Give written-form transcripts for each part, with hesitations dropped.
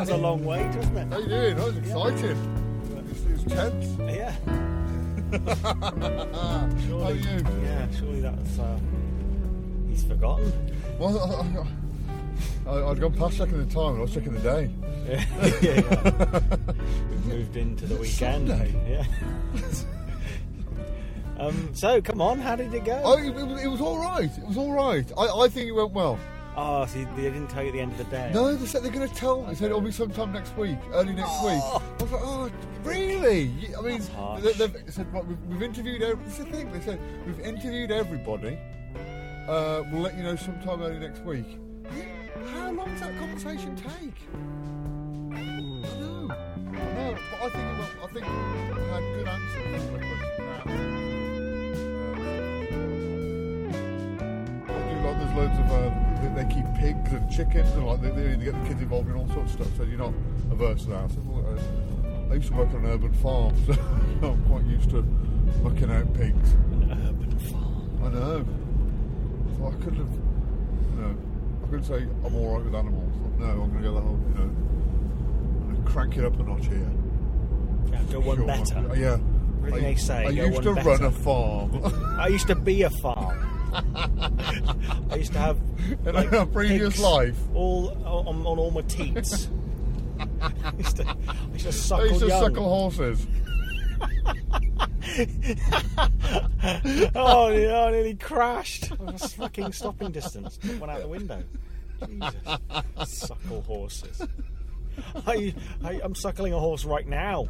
was a long wait, wasn't it? How you doing? That was exciting. It's tense. Yeah. How are you? Yeah, surely that's... he's forgotten. Well, I'd gone past checking the time and I was checking the day. Yeah. We've moved into the weekend. Sunday? Yeah. So, come on, how did it go? Oh, it was all right. It was all right. I think it went well. Oh, so they didn't tell you at the end of the day? No, they said they're going to tell. They said it'll be sometime next week, early next week. I was like, oh, really? I mean, they said we've interviewed. It's the thing. They said we've interviewed everybody. We'll let you know sometime early next week. How long does that conversation take? I know. But I think I had good answers to the question. There's loads of they keep pigs and chickens and like they get the kids involved in all sorts of stuff. So you're not averse to that. I said, well, I used to work on an urban farm, so I'm quite used to mucking out pigs. An urban farm. I know. So I couldn't have. I couldn't say I'm all right with animals. No, I'm going to go the whole. I'm going to crank it up a notch here. Yeah, go one better. Yeah. Everything they say. I go used one to better. run a farm. I used to be a farm. I used to have in a previous pigs life all on all my teats. I used to suckle I used to young. suckle horses. Oh, I nearly crashed. I was fucking stopping distance. Went out the window. Jesus. Suckle horses. I'm suckling a horse right now.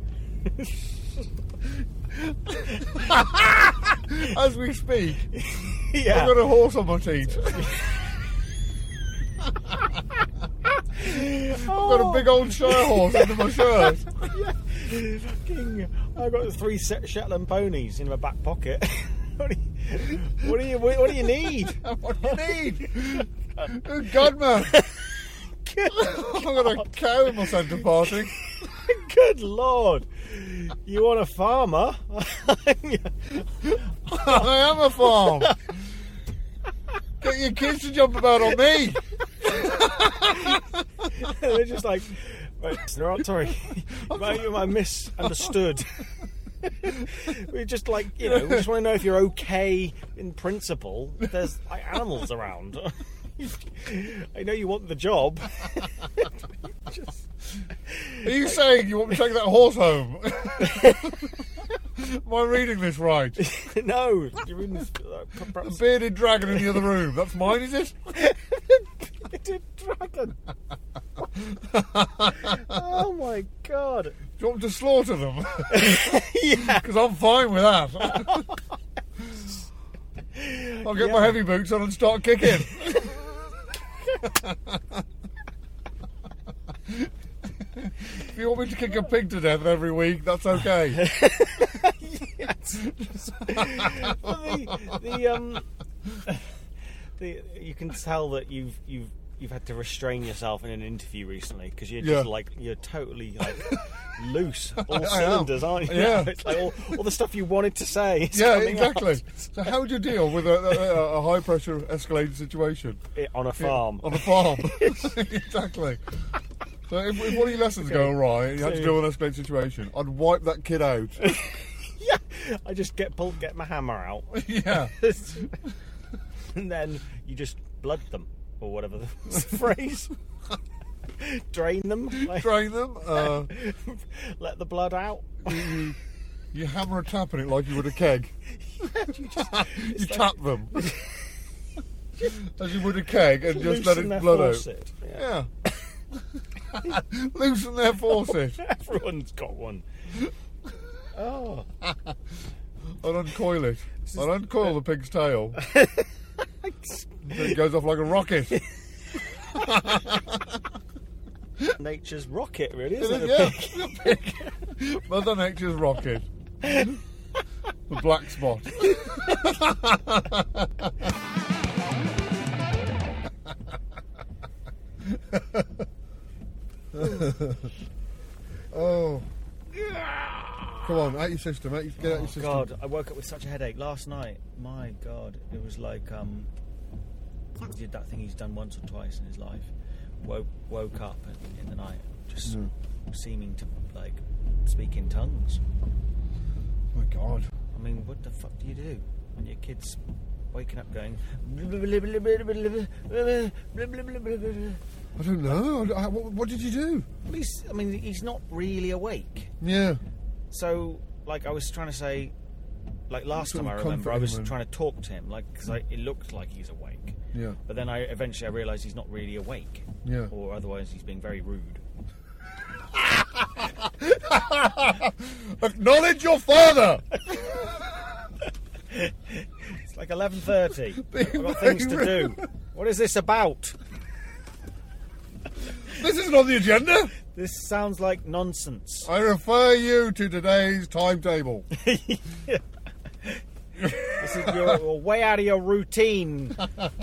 As we speak, Yeah. I've got a horse on my teeth. I've got a big old Shire horse under my shirt. Fucking, I've got 3 Shetland ponies in my back pocket. What do you need? What do you need? Good God, man. I've got a cow in my centre parting. Good Lord. You want a farmer? I am a farm. Get your kids to jump about on me. They're just like, right, sorry, I misunderstood. We just like, we just want to know if you're okay in principle. There's like animals around. I know you want the job. Are you saying you want me to take that horse home? Am I reading this right? No, you're in The bearded dragon in the other room. That's mine, is it? bearded dragon. Oh my God! Do you want me to slaughter them? Yeah, Because I'm fine with that. I'll get my heavy boots on and start kicking. If you want me to kick a pig to death every week, that's okay. Yes. You can tell that you've had to restrain yourself in an interview recently because you're just you're totally like loose, all cylinders, aren't you? Yeah. It's like all the stuff you wanted to say. Is Yeah, coming exactly. out. So how would you deal with a high pressure escalated situation On a farm. on a farm? Exactly. So if one of your lessons go awry and you had to deal with an escalated situation, I'd wipe that kid out. Yeah, I just get my hammer out. Yeah. And then you just blood them, or whatever the phrase. Drain them. Drain them. Let the blood out. You hammer a tap on it like you would a keg. You tap them. As you would a keg and just let it blood out. Yeah. Loosen their faucet. Everyone's got one. Oh. I'd uncoil it. I'd uncoil the pig's tail. It goes off like a rocket. Nature's rocket, really, isn't it? Yeah, a pig. Mother Nature's rocket. The black spot. Oh. Come on, out your system, get out your system. God, I woke up with such a headache last night. My God, it was like he did that thing he's done once or twice in his life. Woke up in the night just seeming to like speak in tongues. Oh my God. I mean, what the fuck do you do when your kid's waking up going? I don't know. What did you do? Well, he's not really awake. Yeah. So, like, I was trying to say, like last time I remember, I was trying to talk to him, like, because it looked like he's awake. Yeah. But then I realised he's not really awake. Yeah. Or otherwise he's being very rude. Acknowledge your father. It's like 11:30. I've got things to do. What is this about? This isn't on the agenda. This sounds like nonsense. I refer you to today's timetable. This is you're way out of your routine.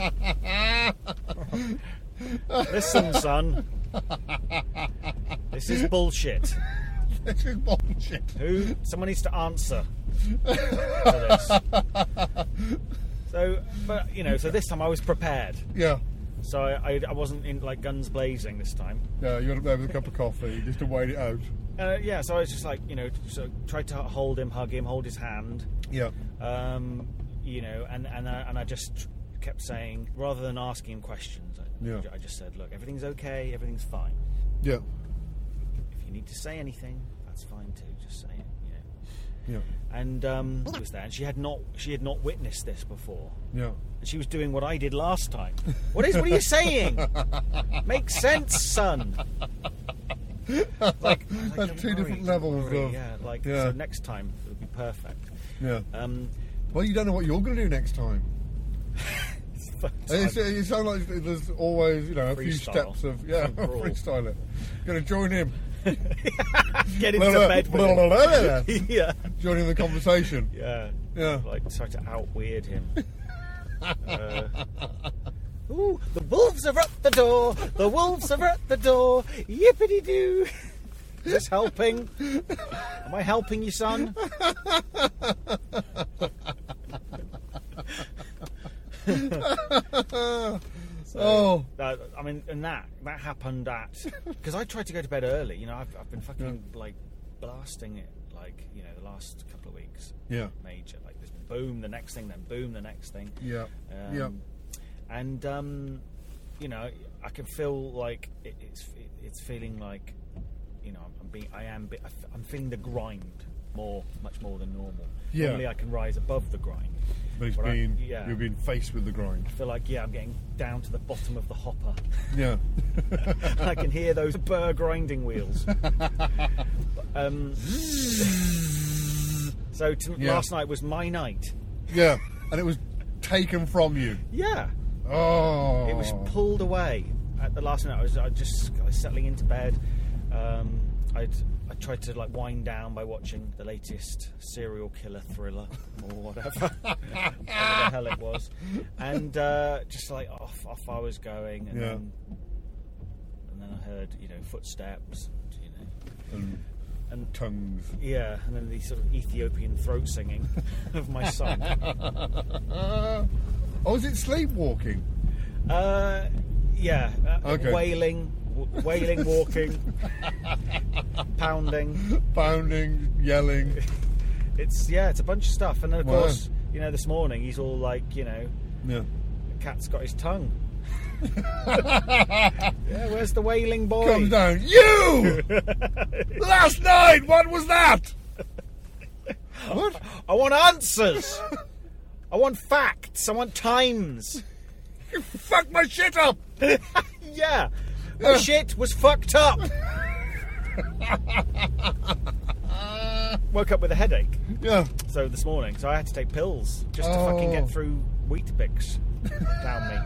Listen, son. This is bullshit. This is bullshit. Someone needs to answer for this. So, but so this time I was prepared. Yeah. So I wasn't in like guns blazing this time. Yeah, you got up there with a cup of coffee just to wait it out. Yeah, so I was just like, so tried to hold him, hug him, hold his hand. Yeah. And I just kept saying, rather than asking him questions, I just said, look, everything's okay, everything's fine. Yeah. If you need to say anything, that's fine too. Just say it, Yeah. And she was there, and she had not witnessed this before. Yeah. And she was doing what I did last time. What are you saying? Makes sense, son. Like That's two different levels of... So next time it'll be perfect. Yeah. Well, you don't know what you're going to do next time. It sounds like there's always, a few steps of freestyle it. Going to join him. Get into bed with him. Yeah. Join in the conversation. Yeah. Yeah. Like try to out-weird him. Ooh, the wolves are at the door. The wolves are at the door. Yippity-doo. Is this helping? Am I helping you, son? And that happened because I tried to go to bed early. I've been fucking like blasting it the last couple of weeks. Yeah. Major, like this boom, the next thing, then boom, the next thing. Yeah. And I can feel like it's feeling like I'm feeling the grind much more than normal. Yeah. Normally I can rise above the grind. But you've been faced with the grind. I feel like I'm getting down to the bottom of the hopper. Yeah. I can hear those burr grinding wheels. So last night was my night. Yeah, and it was taken from you. Yeah. Oh. It was pulled away. At the last minute, I was settling into bed. I tried to wind down by watching the latest serial killer thriller or whatever the hell it was, and just off I was going, and then I heard footsteps, and tongues. Yeah, and then the sort of Ethiopian throat singing of my son. Oh, is it sleepwalking? Yeah. Okay. Wailing, walking, pounding, yelling. It's a bunch of stuff, and then of course, this morning he's all like, the cat's got his tongue. Yeah, where's the wailing boy? Comes down. You! Last night, what was that? What? I want answers. I want facts. I want times. You fucked my shit up. Yeah. My shit was fucked up. Woke up with a headache. Yeah. So this morning, I had to take pills just to fucking get through Weetabix down me.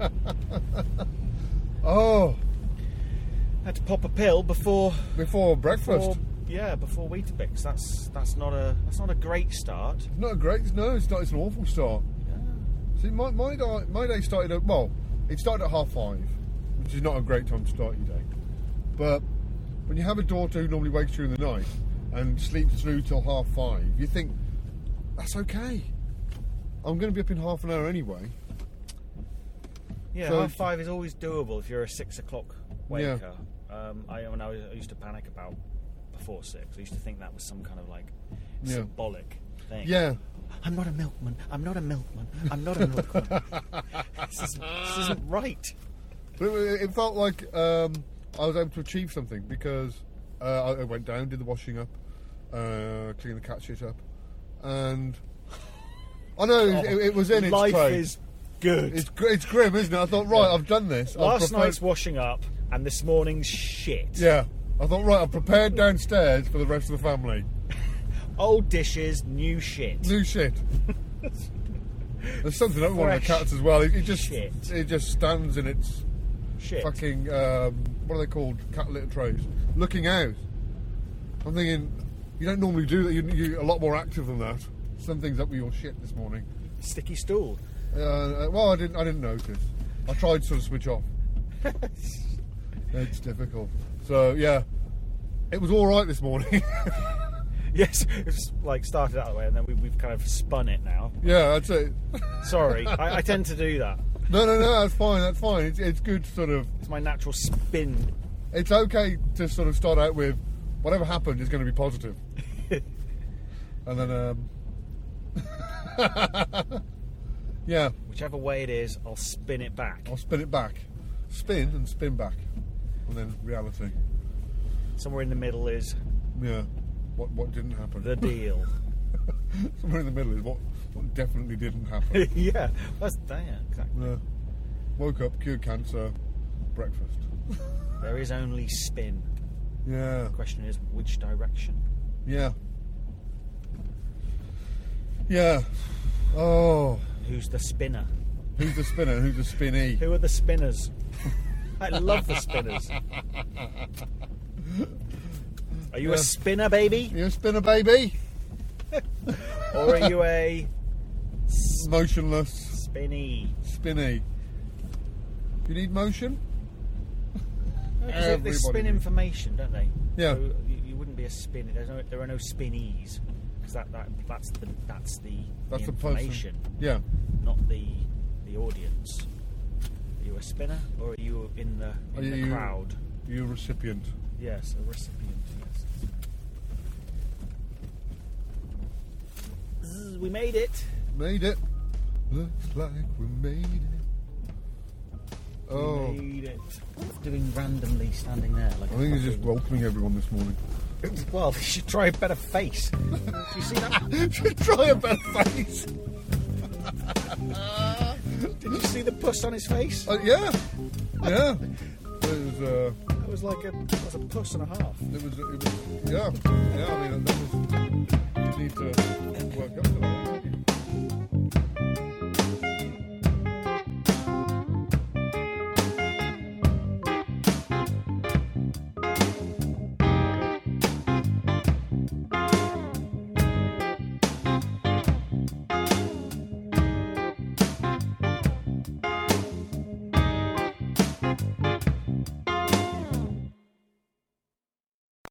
Oh. Had to pop a pill before breakfast. Before Weetabix. That's not a great start. Not a great. No, it's not. It's an awful start. Yeah. See, my day started at it started at 5:30, which is not a great time to start your day. But when you have a daughter who normally wakes during the night and sleeps through till 5:30, you think that's okay. I'm going to be up in half an hour anyway. Yeah, so 5:30 is always doable if you're a 6 o'clock waker. When I used to panic about before 6, I used to think that was some kind of like symbolic thing. Yeah. I'm not a milkman. I'm not a milkman. I'm not a milkman. This isn't right. But it felt like I was able to achieve something because I went down, did the washing up, cleaned the cat shit up, and I know it was in its life tray. is good. It's grim, isn't it? I thought, right, I've done this. Last night's washing up and this morning's shit. Yeah. I thought, right, I've prepared downstairs for the rest of the family. Old dishes, new shit. New shit. There's something up with one of the cats as well. It just stands in its shit. Fucking what are they called? Cat litter trays. Looking out. I'm thinking, you don't normally do that. You're a lot more active than that. Something's up with your shit this morning. Sticky stool. Well, I didn't notice. I tried to sort of switch off. It's difficult. So yeah, it was all right this morning. Yes, it's like started out that way, and then we've kind of spun it now. Yeah, that's it. Sorry, I tend to do that. No, that's fine. That's fine. It's good to sort of. It's my natural spin. It's okay to sort of start out with whatever happened is going to be positive, and then yeah. Whichever way it is, I'll spin it back. I'll spin it back, spin and spin back, and then reality. Somewhere in the middle is what didn't happen. The deal. Somewhere in the middle is what definitely didn't happen. Yeah, that's exactly. Woke up, cured cancer, breakfast. There is only spin. Yeah. The question is, which direction? Yeah. Yeah. Oh. Who's the spinner? Who's the spinner? Who's the spinney? Who are the spinners? I love the spinners. Are you a spinner, baby? Are you a spinner, baby? Or are you a... motionless. Spinny. Spinny. You need motion? Because they spin information, don't they? Yeah. So you wouldn't be a spinny. There are no spinnies. Because that's the information. Person. Yeah. Not the audience. Are you a spinner or are you in the crowd? Are you a recipient? Yes, a recipient, yes. We made it. Made it. Looks like we made it. Oh. We made it. What's it doing randomly standing there? Like I think he's just welcoming everyone this morning. Well, you should try a better face. Do you see that? Should try a better face. Did you see the puss on his face? Yeah. Yeah. It was like a puss and a half. It was yeah. I mean, that was, you need to work up to that.